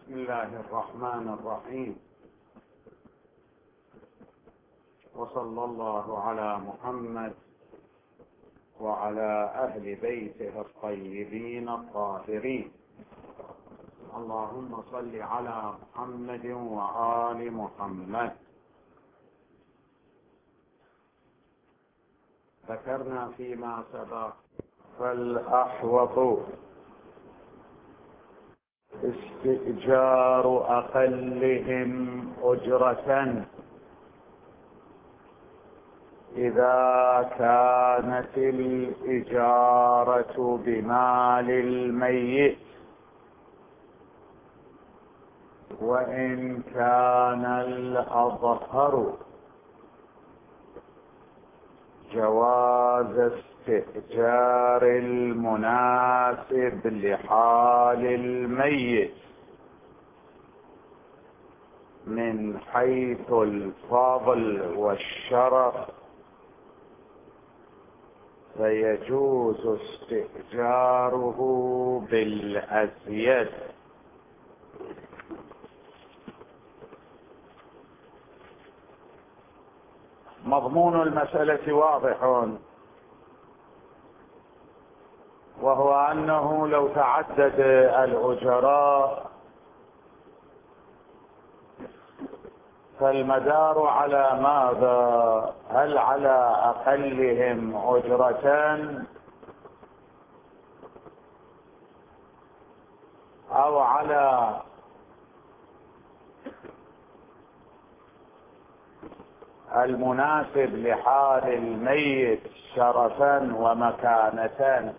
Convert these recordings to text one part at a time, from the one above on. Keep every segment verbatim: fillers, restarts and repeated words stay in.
بسم الله الرحمن الرحيم، وصلى الله على محمد وعلى أهل بيته الطيبين الطاهرين. اللهم صل على محمد وآل محمد. ذكرنا فيما سبق فالأحوط استئجار أقلهم أجرة إذا كانت الإجارة بمال الميت، وإن كان الأظهر جواز استئجار المناسب لحال الميت من حيث الفضل والشرف، فيجوز استئجاره بالأزيد. مضمون المسألة واضح، وهو أنه لو تعدد الأجراء فالمدار على ماذا؟ هل على أقلهم أجرة أو على المناسب لحال الميت شرفا ومكانة؟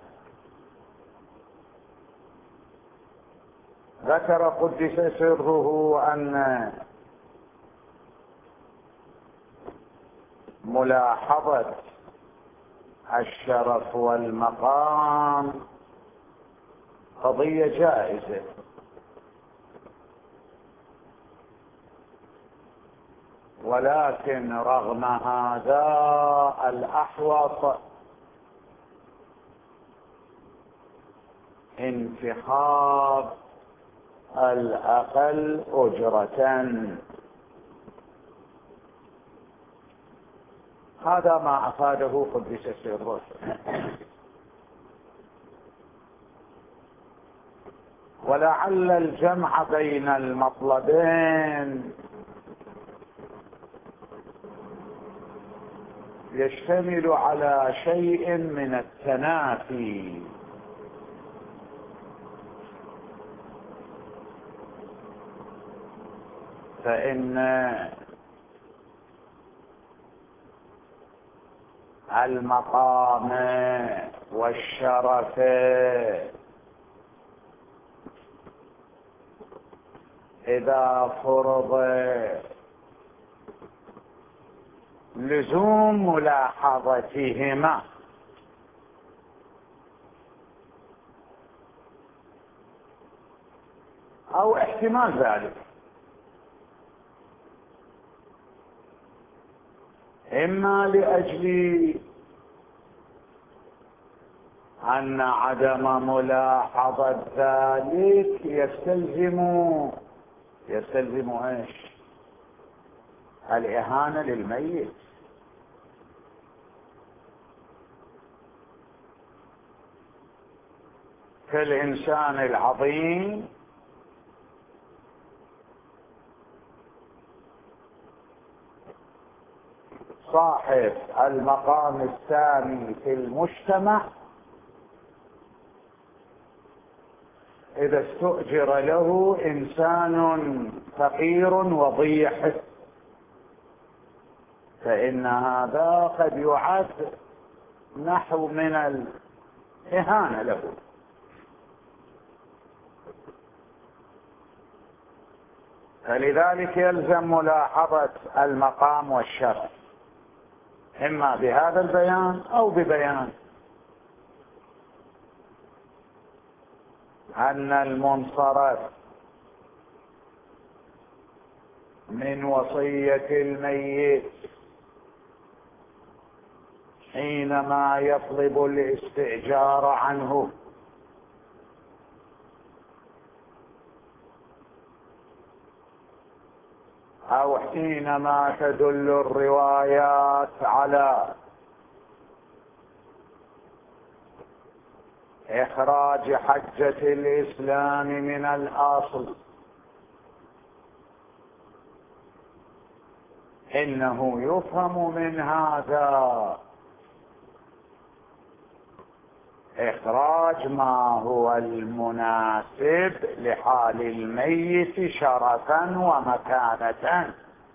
ذكر قدس سره أن ملاحظة الشرف والمقام قضية جائزة، ولكن رغم هذا الأحوط انتخاب الأقل أجرة. هذا ما أفاده قدس سره. ولعل الجمع بين المطلبين يشتمل على شيء من التنافي، فإن المقام والشرف إذا فرض لزوم ملاحظتهما أو احتمال ذلك، إما لأجل أن عدم ملاحظة ذلك يستلزم يستلزم ايش؟ الإهانة للميت، كالإنسان العظيم صاحب المقام الثاني في المجتمع، إذا استؤجر له إنسان فقير وضيح فإن هذا قد يعد نحو من الإهانة له. فلذلك يلزم ملاحظة المقام والشرف، إما بهذا البيان أو ببيان أن المنصرف من وصية الميت حينما يطلب الاستئجار عنه أو حينما تدل الروايات على إخراج حجة الإسلام من الأصل، إنه يفهم من هذا إخراج ما هو المناسب لحال الميت شرفا ومكانة.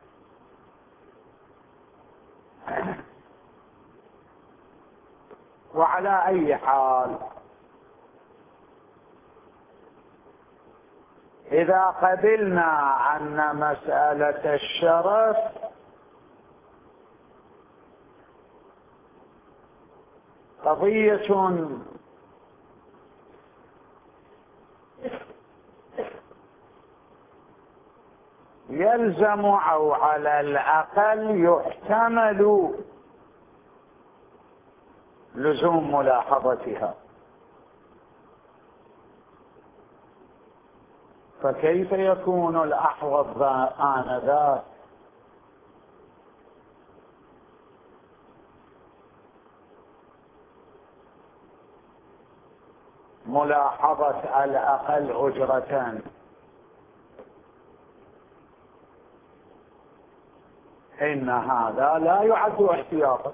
وعلى أي حال، إذا قبلنا أن مسألة الشرف قضية يلزم أو على الأقل يحتمل لزوم ملاحظتها، فكيف يكون الأحوط آنذاك؟ ملاحظة الأقل أجرة، إن هذا لا يعد احتياطا،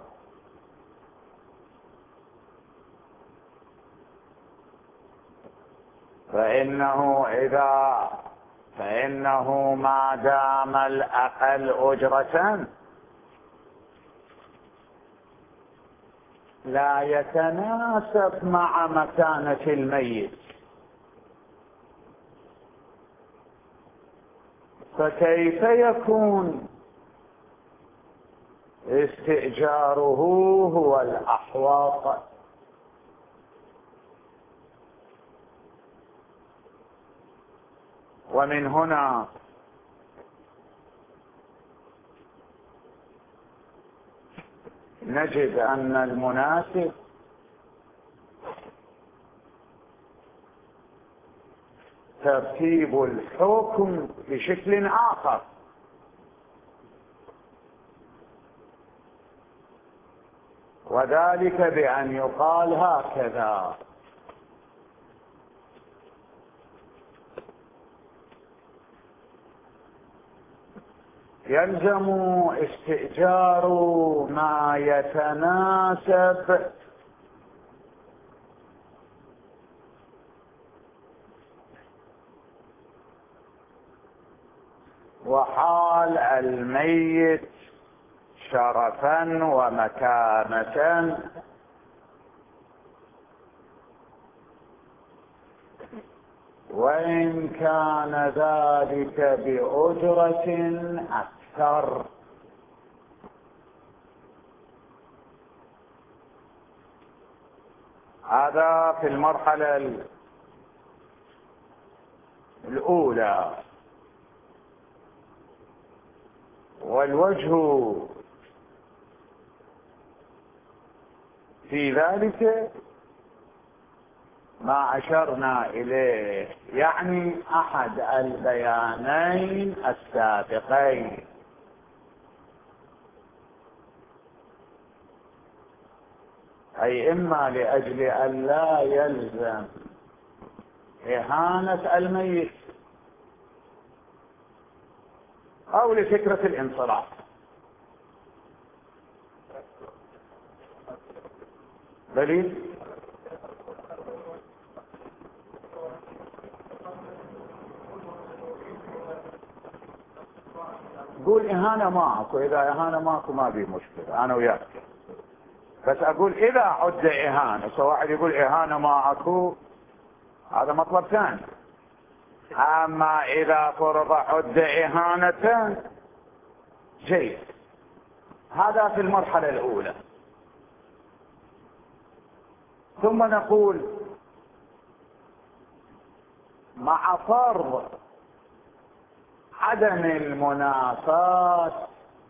فإنه إذا فإنه ما دام الأقل أجرة لا يتناسب مع مكانة الميت، فكيف يكون استئجاره هو الأحوط؟ ومن هنا نجد أن المناسب ترتيب الحكم بشكل آخر، وذلك بأن يقال هكذا: يلزم استئجار ما يتناسب وحال الميت شرفا ومكانة، وإن كان ذلك بأجرة أكثر. هذا في المرحلة الأولى. والوجه في ذلك ما أشرنا إليه، يعني أحد البيانين السابقين، أي إما لأجل أن لا يلزم إهانة الميت أو لفكرة الانصراف. دليل قول إهانة معك، وإذا إهانة معك ما بي مشكلة، أنا وياك، بس أقول إذا عد إهانة، سواء يقول إهانة معك هذا مطلب ثاني، أما إذا فرض عد إهانة جيد. هذا في المرحلة الأولى. ثم نقول مع فرض عدم المنافاة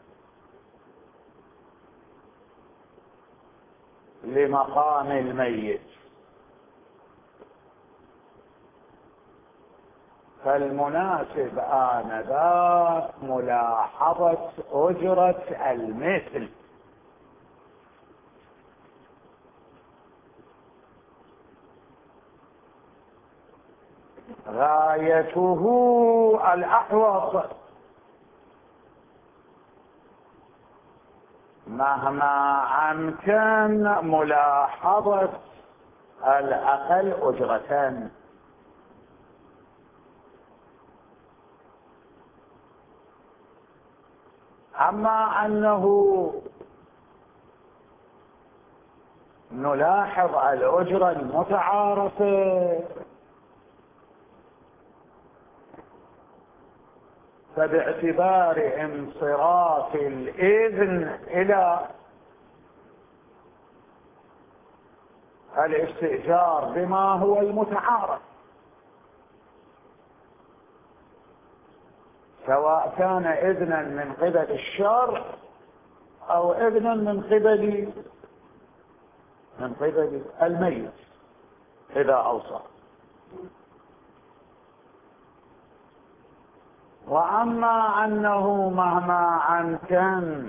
لمقام الميت، فالمناسب آنذاك ملاحظة أجرة المثل. غايته الأحوط مهما أمكن ملاحظة الأقل أجرة. أما أنه نلاحظ الأجرة المتعارفة فباعتبار انصراف الإذن إلى الاستئجار بما هو المتعارف، سواء كان إذنا من قبل الشرع أو إذنا من قبل من قبل الميت إذا أوصى. وأما أنه مهما أمكن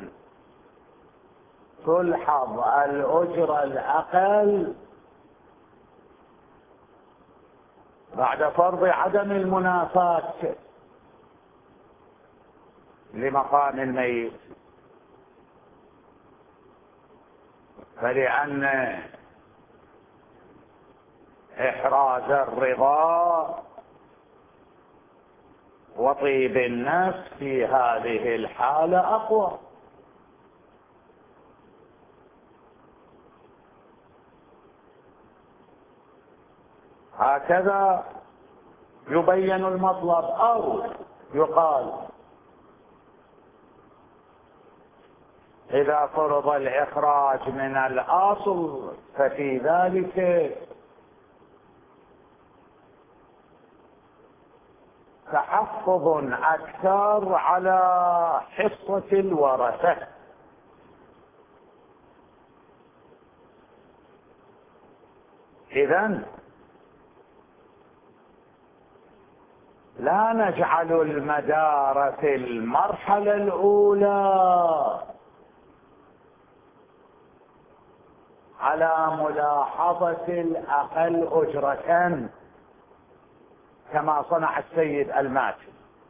تلحظ الأجرة الأقل بعد فرض عدم المنافاة لمقام الميت، فلأن إحراز الرضا وطيب النفس في هذه الحالة أقوى. هكذا يبين المطلب. أو يقال إذا فرض الإخراج من الأصل ففي ذلك تحفظ أكثر على حصة الورثة. إذن لا نجعل المدار في المرحلة الأولى على ملاحظة الأقل أجرة كما صنع السيد الماتي،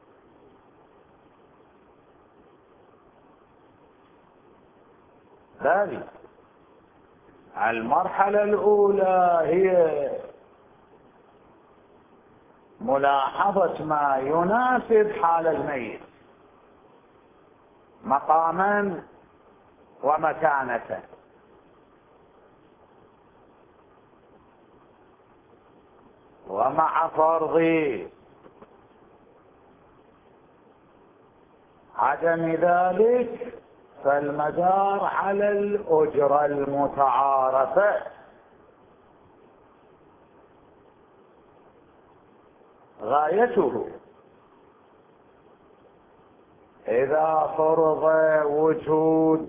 بل المرحلة الأولى هي ملاحظة ما يناسب حال الميت مقاما ومكانة، ومع فرض عدم ذلك فالمدار على الأجرة المتعارفة. غايته إذا فرض وجود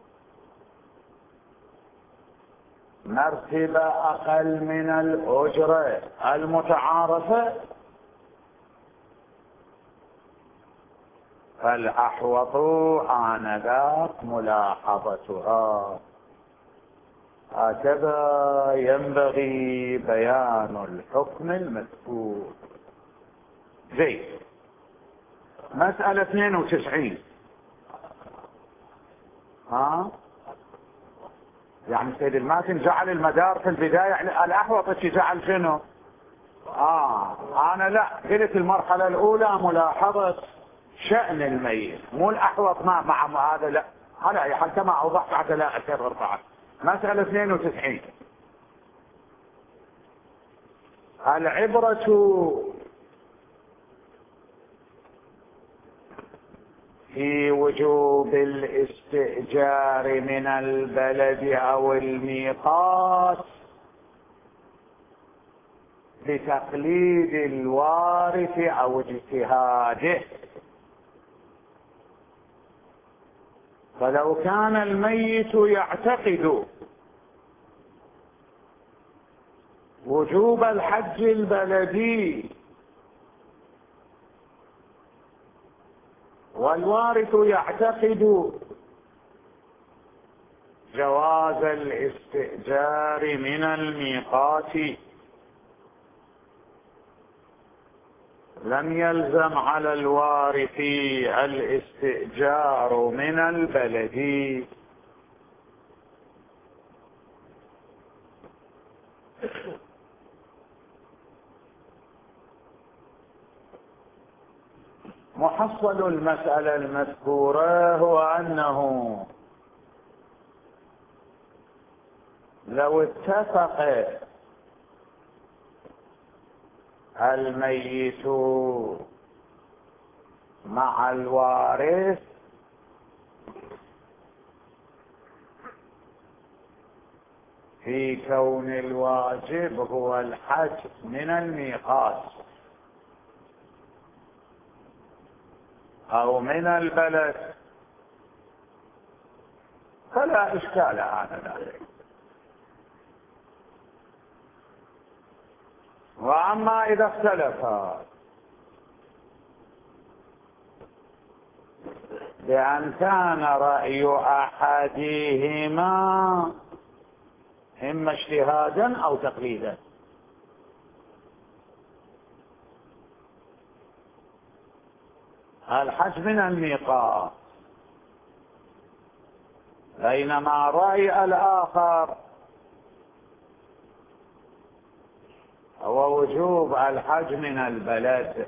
مرتبة أقل من الأجرة المتعارفة فالأحوط آنذاك ملاحظتها. هكذا ينبغي بيان الحكم المذكور. زين. مسألة اثنين وتسعين. ها يعني سيد الماتن جعل المدار في البداية الأحوط جعل شنو؟ آه أنا لا قلت المرحلة الأولى ملاحظة شأن الميت، مو الأحوط مع مع هذا، لا هذا حتى ما أوضحت حتى لا أكرر بعد. مسألة اثنين وتسعين. العبرة في وجوب الاستئجار من البلد أو الميقات بتقليد الوارث أو اجتهاده. فلو كان الميت يعتقد وجوب الحج البلدي والوارث يعتقد جواز الاستئجار من الميقات، لم يلزم على الوارث الاستئجار من البلد. محصل المسألة المذكورة هو أنه لو اتفق الميت مع الوارث في كون الواجب هو الحج من الميقات أو من البلد فلا إشكال على ذلك. وأما إذا اختلفا بأن كان رأي أحدهما إما اجتهادا أو تقليدا، الحج من الميقات، بينما رأي الآخر هو وجوب الحج من البلد،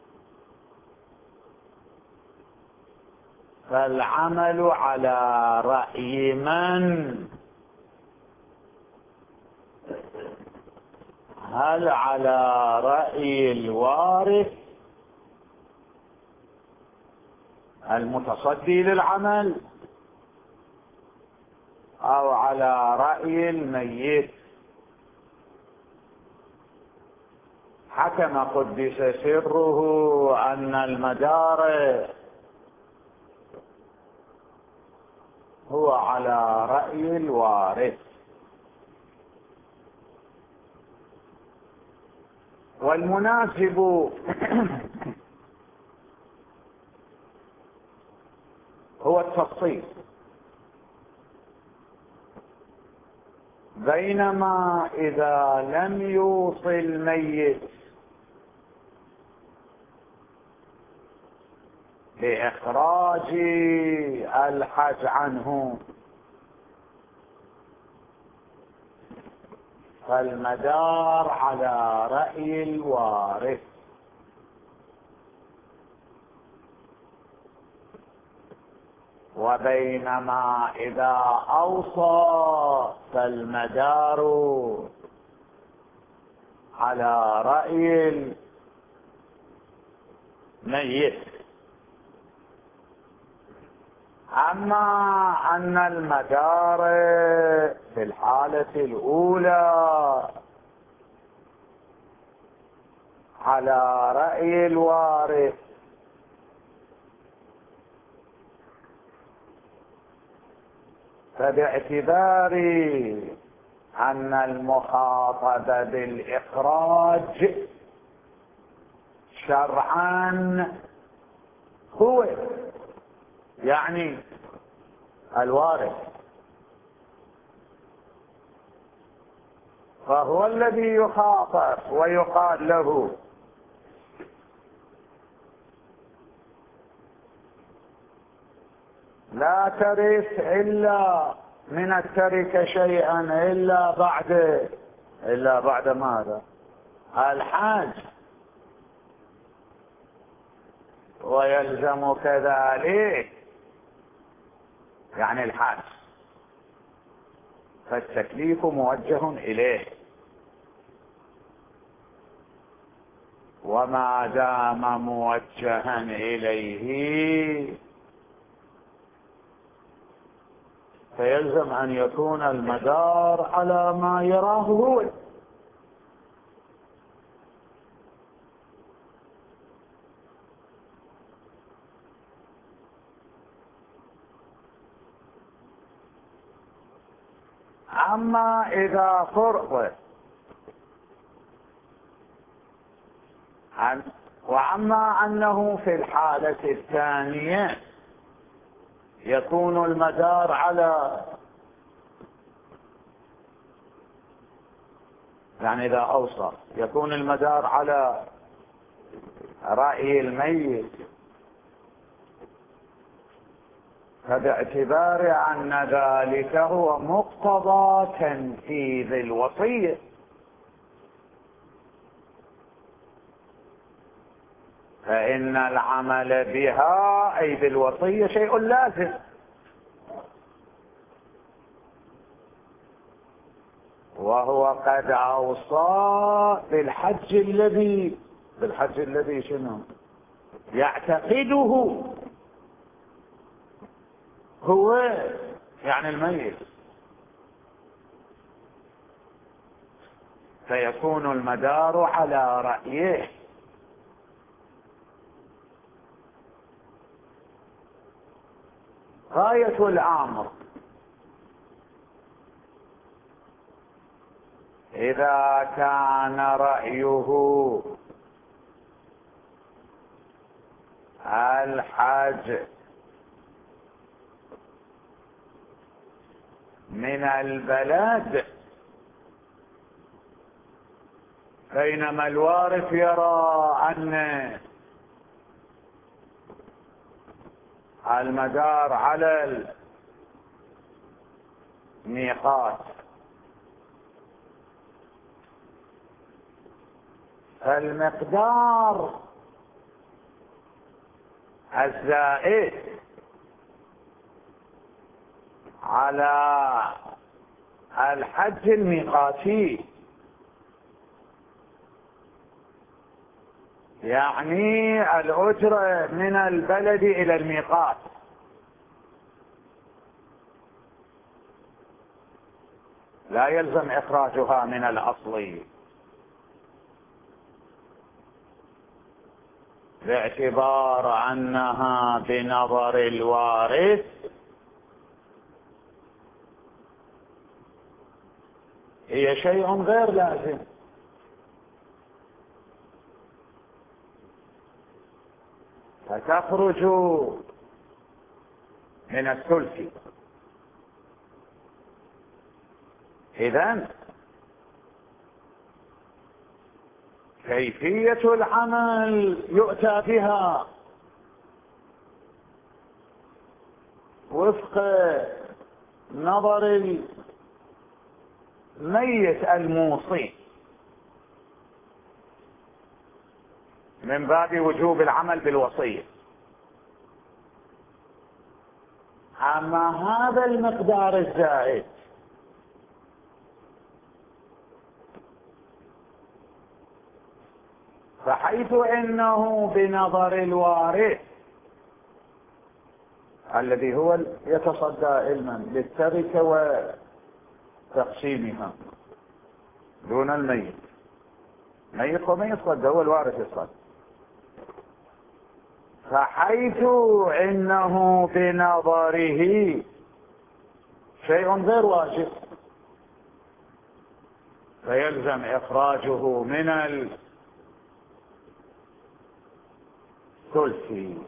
فالعمل على رأي من؟ هل على رأي الوارث المتصدي للعمل أو على رأي الميت؟ حكم قدس سره أن المدار هو على رأي الوارث. والمناسب هو التفصيل، بينما إذا لم يوصل الميت بإخراج الحج عنه فالمدار على رأي الوارث. وبينما إذا أوصى فالمدار على رأي الميت. أما أن المدار في الحالة الأولى على رأي الوارث فباعتبار أن المخاطب بالإخراج شرعا هو يعني الوارث، فهو الذي يخاطب ويقال له لا ترث إلا من التركة شيئا إلا بعد إلا بعد ماذا؟ الحج، ويلزم كذلك يعني الحج، فالتكليف موجه إليه، وما دام موجها إليه فيلزم أن يكون المدار على ما يراه هو. أما إذا فرض أن وأما أنه في الحالة الثانية يكون المدار على، يعني إذا أوصى يكون المدار على رأي الميت، فباعتبار أن ذلك هو مقتضى تنفيذ الوصية، فإن العمل بها أي بالوصية شيء لازم. وهو قد أوصى بالحج الذي بالحج الذي شنو يعتقده هو، يعني الميت، فيكون المدار على رأيه. غاية الأمر إذا كان رأيه الحج من البلد، بينما الوارث يرى أن المدار على الميقات، فالمقدار الزائد على الحج الميقاتي، يعني الأجرة من البلد إلى الميقات، لا يلزم إخراجها من الأصل، باعتبار أنها بنظر الوارث هي شيء غير لازم. فتخرج من الثلث. إذن كيفية العمل يؤتى بها وفق نظر الميت الموصي، من باب وجوب العمل بالوصية. أما هذا المقدار الزائد فحيث إنه بنظر الوارث الذي هو يتصدى علما للتركة وتقسيمها دون الميت، ميت وما يتصدى، هو الوارث يتصدى، فحيث إنه بنظره شيء غير واجب فيلزم إخراجه من الثلث.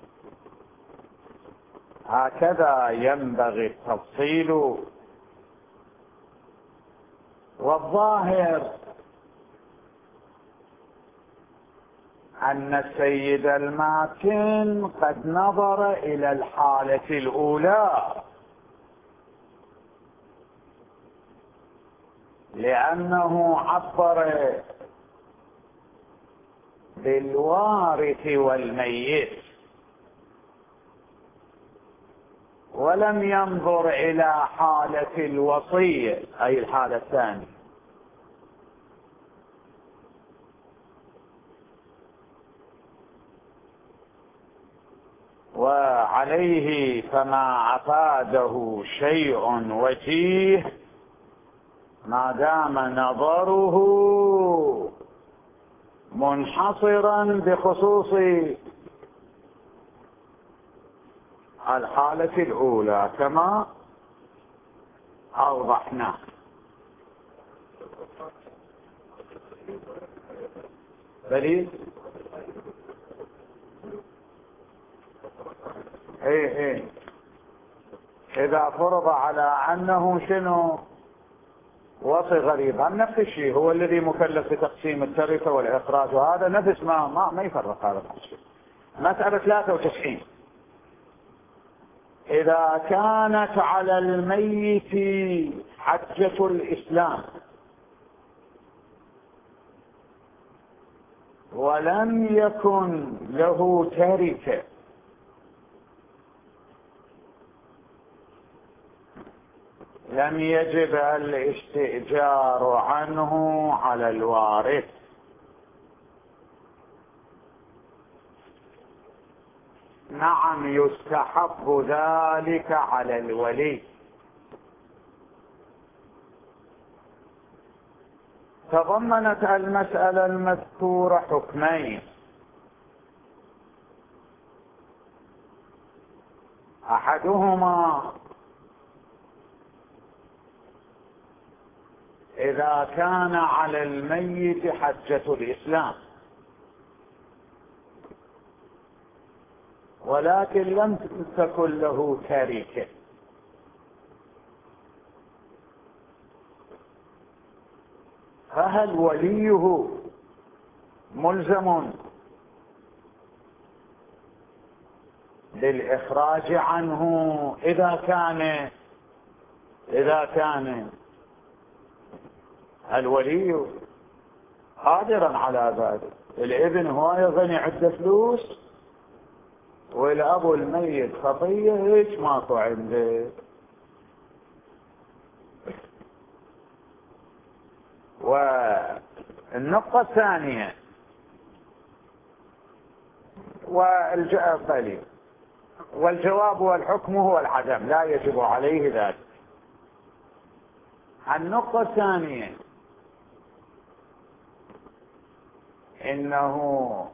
هكذا ينبغي التفصيل. والظاهر أن السيد الماكن قد نظر إلى الحالة الأولى، لأنه عبر بالوارث والميت ولم ينظر إلى حالة الوصية أي الحالة الثانية. وعليه فما أفاده شيء وجيه ما دام نظره منحصرا بخصوص الحالة الأولى كما أوضحنا. دليل ايه ايه اذا فرض على انه شنو وصي غريب، هم نفس الشيء، هو الذي مكلف بتقسيم التركه والاخراج، وهذا نفس ما ما, ما يفرق هذا الشيء. مسألة ثلاثة وتسعين، إذا كانت على الميت حجة الإسلام ولم يكن له تركة لم يجب الاستئجار عنه على الوارث. نعم يستحب ذلك على الولي. تضمنت المسألة المذكورة حكمين: أحدهما إذا كان على الميت حجة الإسلام ولكن لم تكن له تركة، فهل وليه ملزم بالإخراج عنه إذا كان إذا كان الولي قادرا على ذلك؟ الابن هو يظن عنده فلوس والأب الميت خطية هيك ماكو عنده. والنقطة الثانية والجواب والجواب والحكم هو العدم، لا يجب عليه ذلك. النقطة الثانية إنه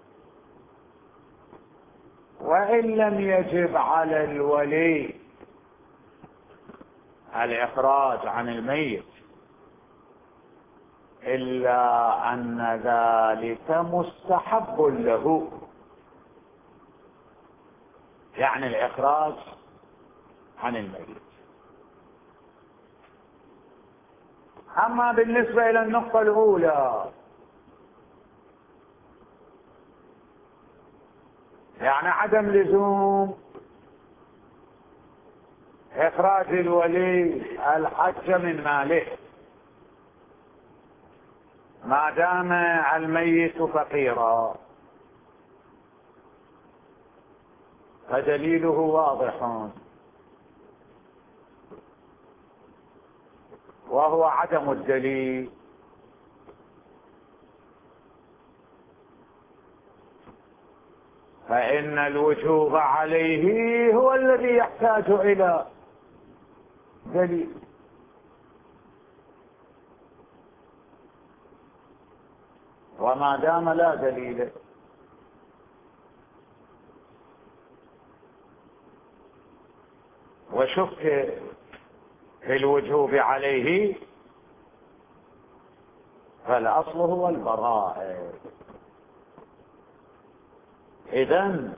وإن لم يجب على الولي الإخراج عن الميت إلا أن ذلك مستحب له، يعني الإخراج عن الميت. أما بالنسبة إلى النقطة الأولى، يعني عدم لزوم إخراج الولي الحج من ماله ما دام الميت فقيرا، فدليله واضح وهو عدم الدليل. فإن الوجوب عليه هو الذي يحتاج إلى دليل، وما دام لا دليل وشك في الوجوب عليه فالأصل هو البراءة. إذن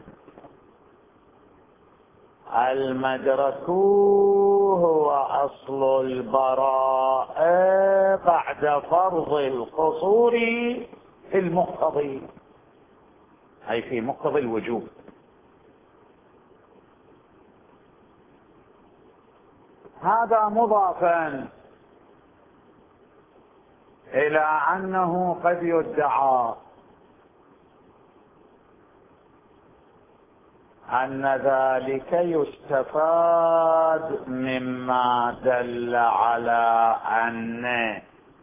المدرك هو أصل البراءة بعد فرض القصور في المقتضي، أي في مقتضي الوجوب. هذا مضافا إلى أنه قد يدعى أن ذلك يستفاد مما دل على أن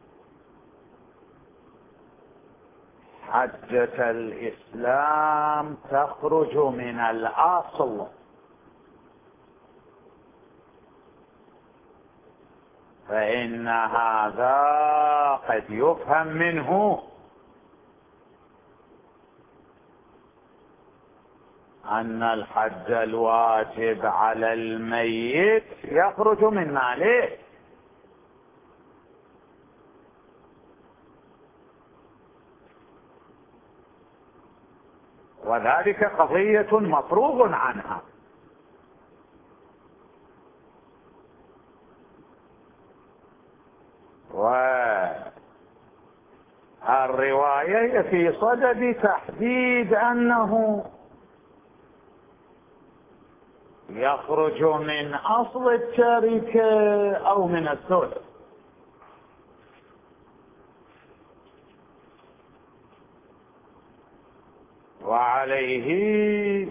حجة الإسلام تخرج من الأصل، فإن هذا قد يفهم منه أن الحج الواجب على الميت يخرج من ماله، وذلك قضية مفروغ عنها. والرواية في صدد تحديد أنه يخرج من أصل التركة أو من الثلث. وعليه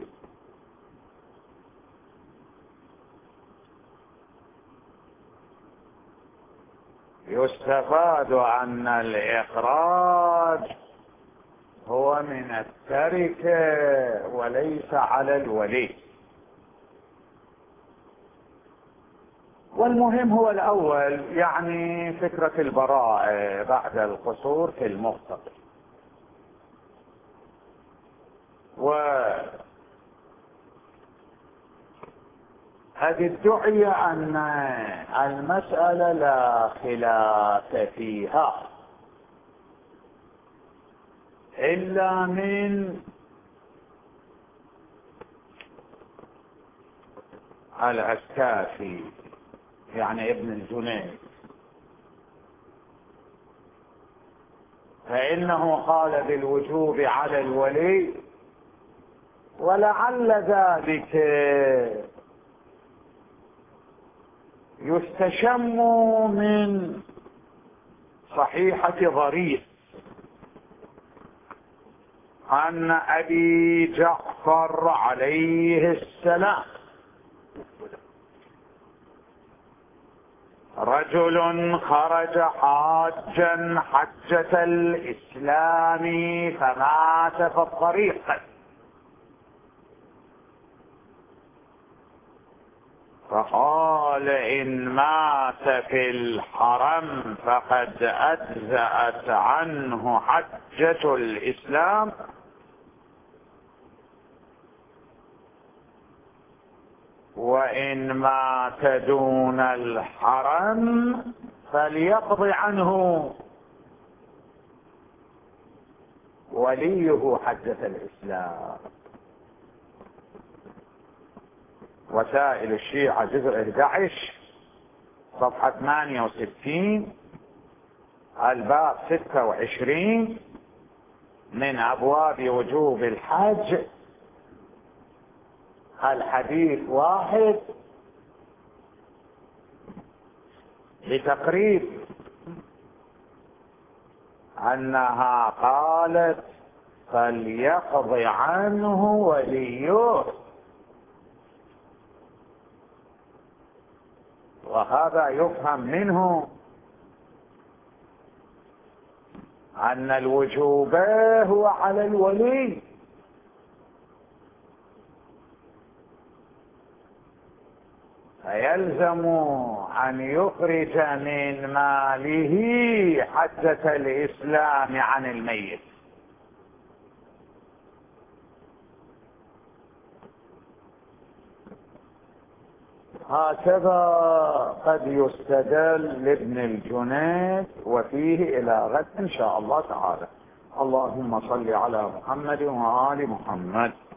يستفاد أن الإخراج هو من التركة وليس على الولي. والمهم هو الأول، يعني فكرة البراءة بعد القصور في المختصر. وهذه ادعي أن المسألة لا خلاف فيها إلا من العسكافي، يعني ابن الجنيد، فإنه قال بالوجوب على الولي، ولعل ذلك يستشم من صحيحة ظريف عن أبي جعفر عليه السلام: رجل خرج حاجا حجة الإسلام فمات في الطريق، فقال إن مات في الحرم فقد أجزأت عنه حجة الإسلام، وإن مات دون الحرم فليقض عنه وليه حجة الإسلام. وسائل الشيعة جزء أحد عشر صفحة ثمانية وستين، الباب ستة وعشرين من أبواب وجوب الحج، الحديث واحد، لتقريب أنها قالت فليقض عنه وليه، وهذا يفهم منه أن الوجوب هو على الولي، فيلزم أن يخرج من ماله حجة الإسلام عن الميت. هكذا قد يستدل لابن الجنيد، وفيه إلى غد إن شاء الله تعالى. اللهم صل على محمد وآل محمد.